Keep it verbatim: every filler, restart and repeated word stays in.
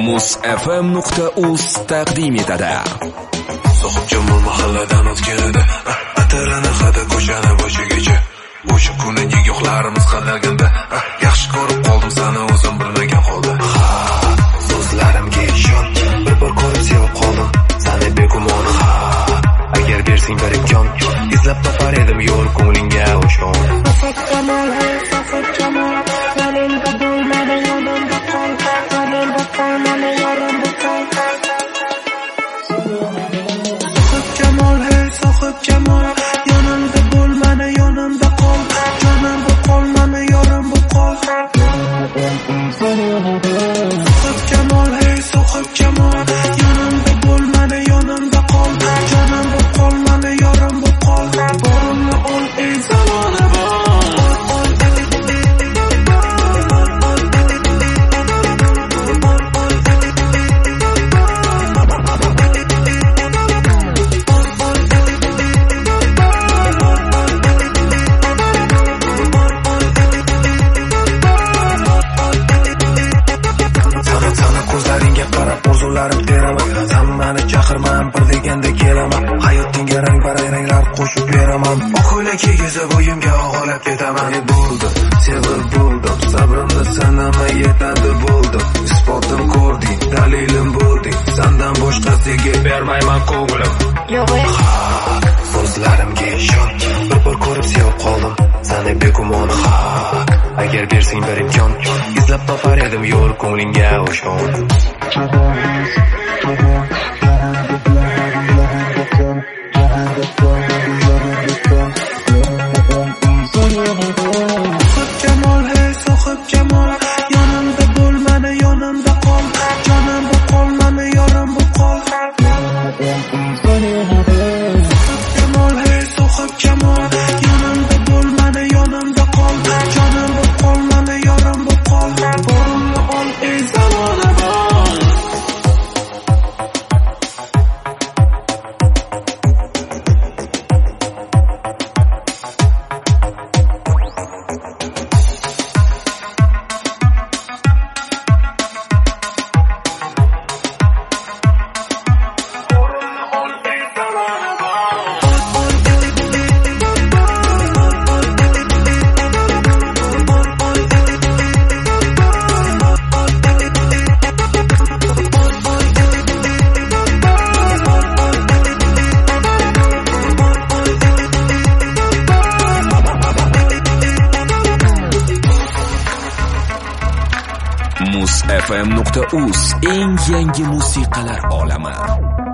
muz f m nuqta uz taqdim etadi. So'qib jamol mahalladan o'tganida atarini hada ko'chani boshigacha o'sha kuni nigohlarimiz qadaganda yaxshi ko'rib qoldim seni o'zim bilmagan holda. So'zlarimga ishon, bir bor ko'rib sevib qoldim seni begumon. Agar bersang bir imkon, izlab topar edim yo'l ko'nglingga o'shon. So'qib jamol, so'qib jamol, yo'lingda bo'lmadi yo'limda qol, yo'limda qolmadi yo'limda qol. So'qib jamol, so'qib jamol, yonimda bo'lmadi yonimda qol, yonimda qolmadi yo'limda qol. So'qib jamol, so'qib jamol, yonimda bo'lmadi yonimda qol, yonimda qolmadi yo'limda qol. Borimni ol ey zamona orzularim teraman, sen meni chaqirman, bir deganda kelaman. Hayotingga rang barang ranglar qo'shib beraman. Oqo'ylakka yuzib o'yimga og'alab ketaman. Ne bo'ldi? Sevib bo'ldim, sabrimni sanamay yetadi bo'ldim. Isbotim ko'rding, dalilim bo'lding. Sendan boshqasiga bermayman ko'nglim. yo'q. So'zlarimga ishon, bir bor ko'rib sevib qoldim seni begumon. Agar bersang bir imkon, izlab topar edim yo'l ko'nglingga o'shon. So'qib jamol, hey so'qib jamol, yonimda bo'lmadi yonimda qol, yonimda qolmadi yo'limda qol. So'qib jamol, hey so'qib jamol, yonimda bo'lmadi yonimda qol, yonimda qolmadi yo'limda qol. Borimni ol ey zamona muz f m nuqta uz eng yangi musiqalar olami.